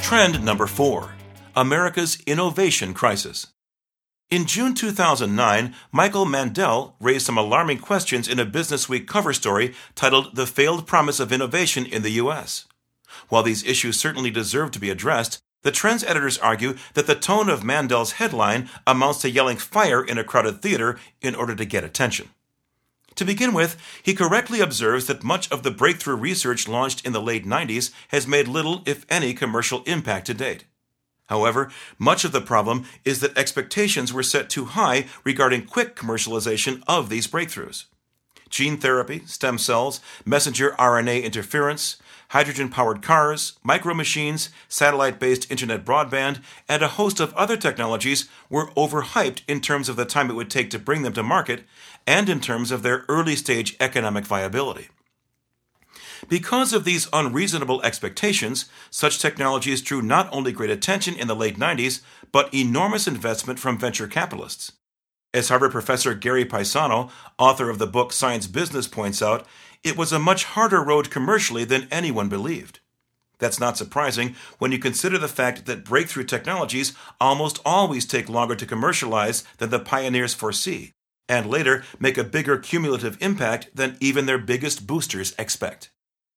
Trend number 4. America's Innovation Crisis. In June 2009, Michael Mandel raised some alarming questions in a Business Week cover story titled The Failed Promise of Innovation in the U.S. While these issues certainly deserve to be addressed, the Trends editors argue that the tone of Mandel's headline amounts to yelling fire in a crowded theater in order to get attention. To begin with, he correctly observes that much of the breakthrough research launched in the late 90s has made little, if any, commercial impact to date. However, much of the problem is that expectations were set too high regarding quick commercialization of these breakthroughs. Gene therapy, stem cells, messenger RNA interference, hydrogen-powered cars, micro-machines, satellite-based internet broadband, and a host of other technologies were overhyped in terms of the time it would take to bring them to market and in terms of their early-stage economic viability. Because of these unreasonable expectations, such technologies drew not only great attention in the late 90s, but enormous investment from venture capitalists. As Harvard professor Gary Paisano, author of the book Science Business, points out, it was a much harder road commercially than anyone believed. That's not surprising when you consider the fact that breakthrough technologies almost always take longer to commercialize than the pioneers foresee, and later make a bigger cumulative impact than even their biggest boosters expect.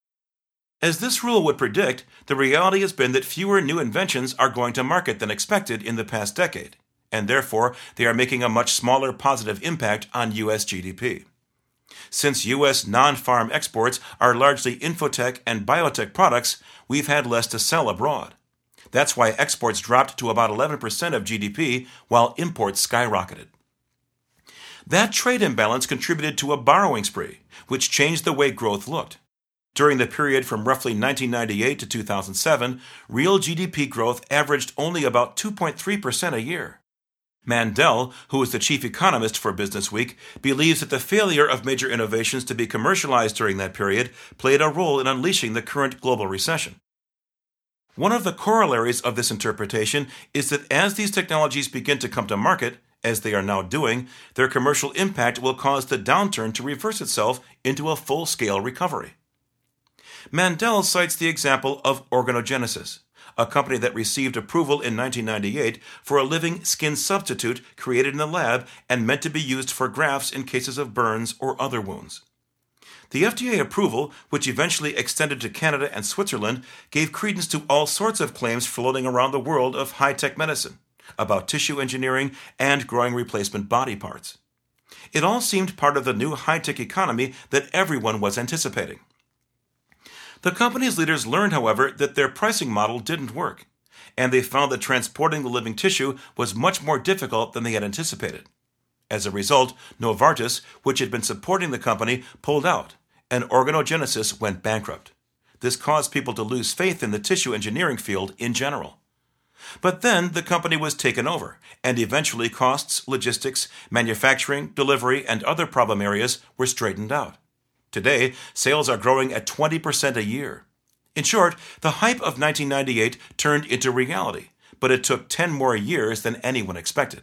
As this rule would predict, the reality has been that fewer new inventions are going to market than expected in the past decade, and therefore they are making a much smaller positive impact on U.S. GDP. Since U.S. non-farm exports are largely infotech and biotech products, we've had less to sell abroad. That's why exports dropped to about 11% of GDP, while imports skyrocketed. That trade imbalance contributed to a borrowing spree, which changed the way growth looked. During the period from roughly 1998 to 2007, real GDP growth averaged only about 2.3% a year. Mandel, who is the chief economist for Business Week, believes that the failure of major innovations to be commercialized during that period played a role in unleashing the current global recession. One of the corollaries of this interpretation is that as these technologies begin to come to market, as they are now doing, their commercial impact will cause the downturn to reverse itself into a full-scale recovery. Mandel cites the example of Organogenesis, a company that received approval in 1998 for a living skin substitute created in the lab and meant to be used for grafts in cases of burns or other wounds. The FDA approval, which eventually extended to Canada and Switzerland, gave credence to all sorts of claims floating around the world of high-tech medicine, about tissue engineering and growing replacement body parts. It all seemed part of the new high-tech economy that everyone was anticipating. The company's leaders learned, however, that their pricing model didn't work, and they found that transporting the living tissue was much more difficult than they had anticipated. As a result, Novartis, which had been supporting the company, pulled out, and Organogenesis went bankrupt. This caused people to lose faith in the tissue engineering field in general. But then the company was taken over, and eventually costs, logistics, manufacturing, delivery, and other problem areas were straightened out. Today, sales are growing at 20% a year. In short, the hype of 1998 turned into reality, but it took 10 more years than anyone expected.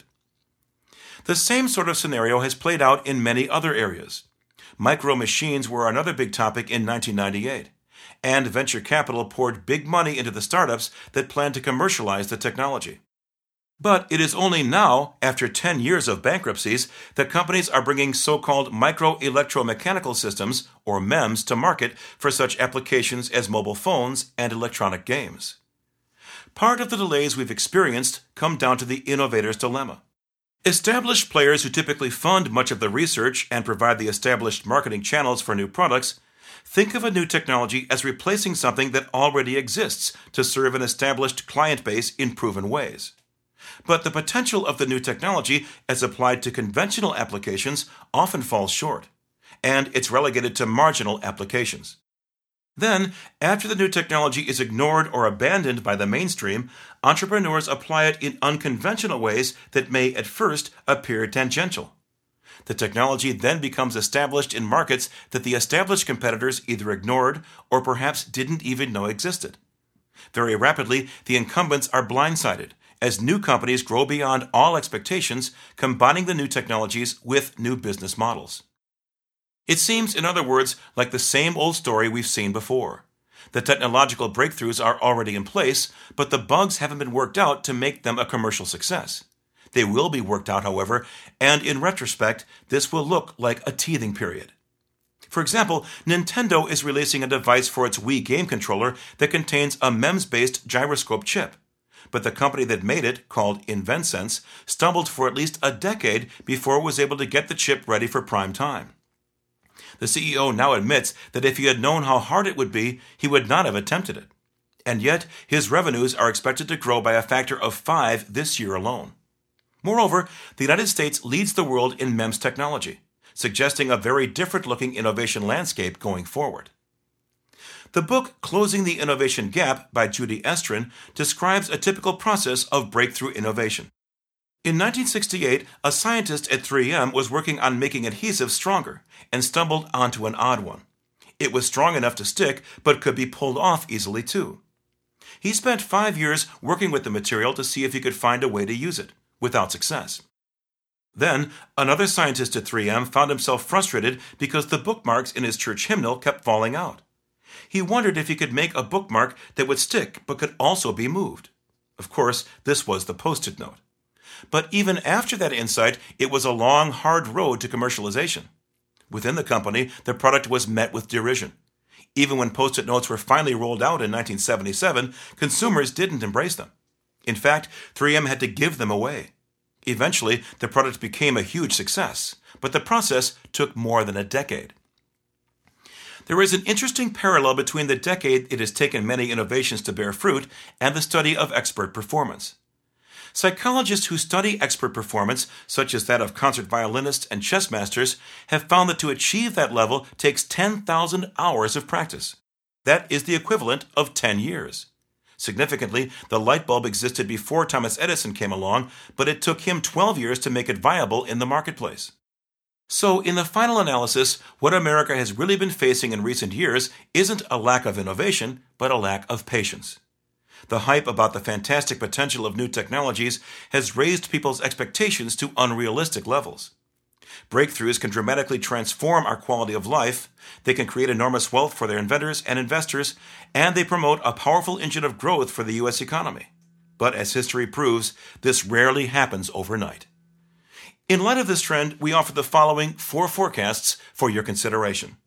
The same sort of scenario has played out in many other areas. Micro-machines were another big topic in 1998, and venture capital poured big money into the startups that planned to commercialize the technology. But it is only now, after 10 years of bankruptcies, that companies are bringing so-called micro-electromechanical systems, or MEMS, to market for such applications as mobile phones and electronic games. Part of the delays we've experienced come down to the innovator's dilemma. Established players who typically fund much of the research and provide the established marketing channels for new products think of a new technology as replacing something that already exists to serve an established client base in proven ways. But the potential of the new technology as applied to conventional applications often falls short, and it's relegated to marginal applications. Then, after the new technology is ignored or abandoned by the mainstream, entrepreneurs apply it in unconventional ways that may at first appear tangential. The technology then becomes established in markets that the established competitors either ignored or perhaps didn't even know existed. Very rapidly, the incumbents are blindsided, as new companies grow beyond all expectations, combining the new technologies with new business models. It seems, in other words, like the same old story we've seen before. The technological breakthroughs are already in place, but the bugs haven't been worked out to make them a commercial success. They will be worked out, however, and in retrospect, this will look like a teething period. For example, Nintendo is releasing a device for its Wii game controller that contains a MEMS-based gyroscope chip. But the company that made it, called InvenSense, stumbled for at least a decade before it was able to get the chip ready for prime time. The CEO now admits that if he had known how hard it would be, he would not have attempted it. And yet, his revenues are expected to grow by a factor of 5 this year alone. Moreover, the United States leads the world in MEMS technology, suggesting a very different-looking innovation landscape going forward. The book Closing the Innovation Gap by Judy Estrin describes a typical process of breakthrough innovation. In 1968, a scientist at 3M was working on making adhesives stronger and stumbled onto an odd one. It was strong enough to stick, but could be pulled off easily too. He spent 5 years working with the material to see if he could find a way to use it, without success. Then, another scientist at 3M found himself frustrated because the bookmarks in his church hymnal kept falling out. He wondered if he could make a bookmark that would stick but could also be moved. Of course, this was the Post-it note. But even after that insight, it was a long, hard road to commercialization. Within the company, the product was met with derision. Even when Post-it notes were finally rolled out in 1977, consumers didn't embrace them. In fact, 3M had to give them away. Eventually, the product became a huge success, but the process took more than a decade. There is an interesting parallel between the decade it has taken many innovations to bear fruit and the study of expert performance. Psychologists who study expert performance, such as that of concert violinists and chess masters, have found that to achieve that level takes 10,000 hours of practice. That is the equivalent of 10 years. Significantly, the light bulb existed before Thomas Edison came along, but it took him 12 years to make it viable in the marketplace. So, in the final analysis, what America has really been facing in recent years isn't a lack of innovation, but a lack of patience. The hype about the fantastic potential of new technologies has raised people's expectations to unrealistic levels. Breakthroughs can dramatically transform our quality of life, they can create enormous wealth for their inventors and investors, and they promote a powerful engine of growth for the U.S. economy. But as history proves, this rarely happens overnight. In light of this trend, we offer the following 4 forecasts for your consideration.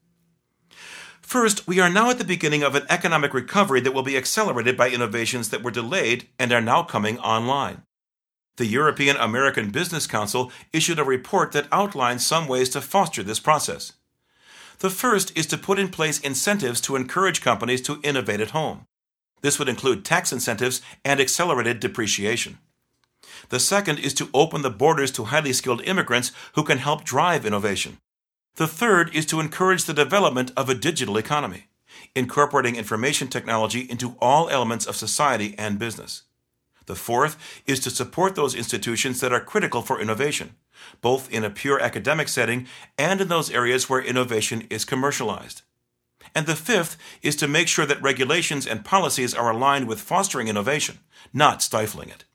First, we are now at the beginning of an economic recovery that will be accelerated by innovations that were delayed and are now coming online. The European American Business Council issued a report that outlines some ways to foster this process. The first is to put in place incentives to encourage companies to innovate at home. This would include tax incentives and accelerated depreciation. The second is to open the borders to highly skilled immigrants who can help drive innovation. The third is to encourage the development of a digital economy, incorporating information technology into all elements of society and business. The fourth is to support those institutions that are critical for innovation, both in a pure academic setting and in those areas where innovation is commercialized. And the fifth is to make sure that regulations and policies are aligned with fostering innovation, not stifling it.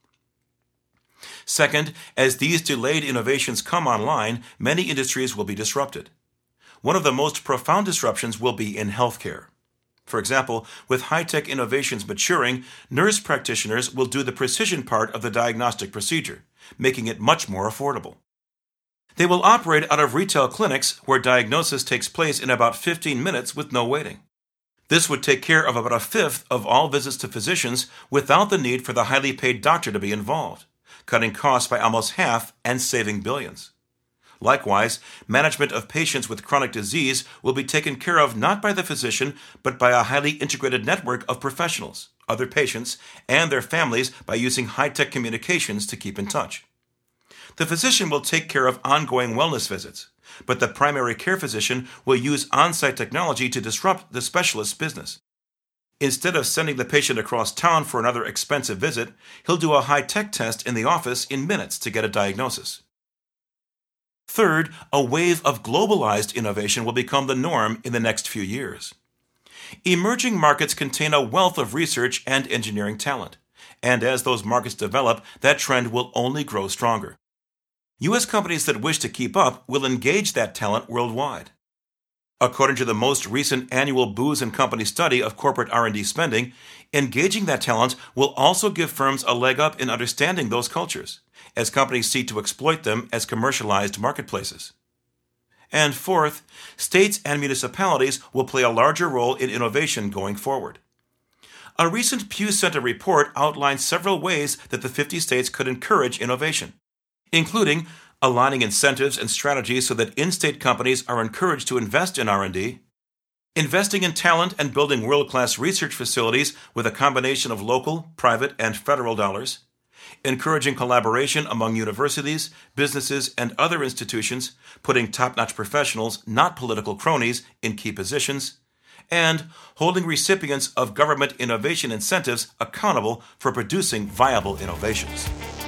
Second, as these delayed innovations come online, many industries will be disrupted. One of the most profound disruptions will be in healthcare. For example, with high-tech innovations maturing, nurse practitioners will do the precision part of the diagnostic procedure, making it much more affordable. They will operate out of retail clinics where diagnosis takes place in about 15 minutes with no waiting. This would take care of about a fifth of all visits to physicians without the need for the highly paid doctor to be involved, cutting costs by almost half and saving billions. Likewise, management of patients with chronic disease will be taken care of not by the physician, but by a highly integrated network of professionals, other patients, and their families by using high-tech communications to keep in touch. The physician will take care of ongoing wellness visits, but the primary care physician will use on-site technology to disrupt the specialist's business. Instead of sending the patient across town for another expensive visit, he'll do a high-tech test in the office in minutes to get a diagnosis. Third, a wave of globalized innovation will become the norm in the next few years. Emerging markets contain a wealth of research and engineering talent, and as those markets develop, that trend will only grow stronger. U.S. companies that wish to keep up will engage that talent worldwide. According to the most recent annual Booz & Company study of corporate R&D spending, engaging that talent will also give firms a leg up in understanding those cultures, as companies seek to exploit them as commercialized marketplaces. And fourth, states and municipalities will play a larger role in innovation going forward. A recent Pew Center report outlined several ways that the 50 states could encourage innovation, including aligning incentives and strategies so that in-state companies are encouraged to invest in R&D, investing in talent and building world-class research facilities with a combination of local, private, and federal dollars, encouraging collaboration among universities, businesses, and other institutions, putting top-notch professionals, not political cronies, in key positions, and holding recipients of government innovation incentives accountable for producing viable innovations.